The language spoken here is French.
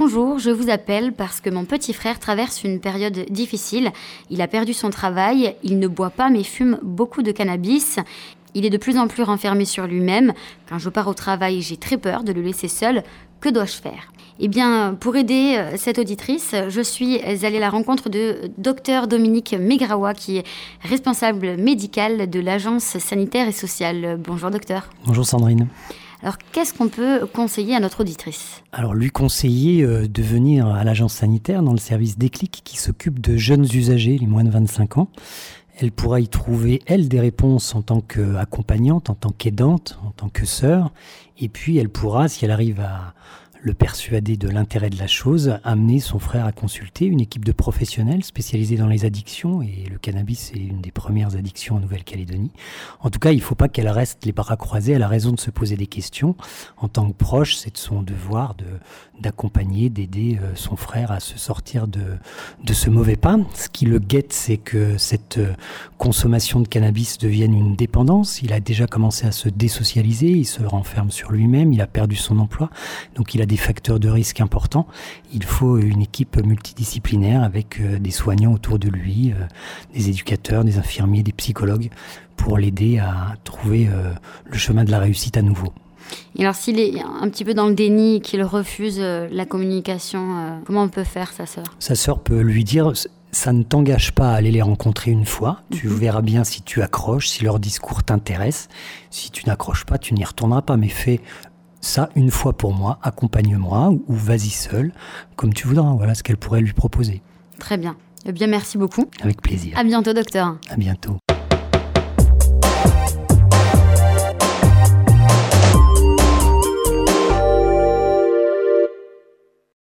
Bonjour, je vous appelle parce que mon petit frère traverse une période difficile. Il a perdu son travail, il ne boit pas mais fume beaucoup de cannabis. Il est de plus en plus renfermé sur lui-même. Quand je pars au travail, j'ai très peur de le laisser seul. Que dois-je faire ? Eh bien, pour aider cette auditrice, je suis allée à la rencontre de Dr Dominique Megrawa, qui est responsable médical de l'Agence sanitaire et sociale. Bonjour docteur. Bonjour Sandrine. Alors, qu'est-ce qu'on peut conseiller à notre auditrice ? Alors, lui conseiller de venir à l'agence sanitaire dans le service Déclic qui s'occupe de jeunes usagers, les moins de 25 ans. Elle pourra y trouver, elle, des réponses en tant qu'accompagnante, en tant qu'aidante, en tant que sœur. Et puis, elle pourra, si elle arrive à le persuader de l'intérêt de la chose, amener son frère à consulter une équipe de professionnels spécialisés dans les addictions. Et le cannabis est une des premières addictions en Nouvelle-Calédonie. En tout cas, il ne faut pas qu'elle reste les bras croisés. Elle a raison de se poser des questions. En tant que proche, c'est de son devoir d'accompagner, d'aider son frère à se sortir de ce mauvais pas. Ce qui le guette, c'est que cette consommation de cannabis devienne une dépendance. Il a déjà commencé à se désocialiser, il se renferme sur lui-même, il a perdu son emploi. Donc il a des facteurs de risque importants. Il faut une équipe multidisciplinaire avec des soignants autour de lui, des éducateurs, des infirmiers, des psychologues, pour l'aider à trouver le chemin de la réussite à nouveau. Et alors, s'il est un petit peu dans le déni, qu'il refuse la communication, comment on peut faire, sa sœur ? Sa sœur peut lui dire, ça ne t'engage pas à aller les rencontrer une fois. Tu verras bien si tu accroches, si leur discours t'intéresse. Si tu n'accroches pas, tu n'y retourneras pas. Mais fais ça une fois pour moi, accompagne-moi ou vas-y seul, comme tu voudras. Voilà ce qu'elle pourrait lui proposer. Très bien. Eh bien, merci beaucoup. Avec plaisir. À bientôt, docteur. À bientôt.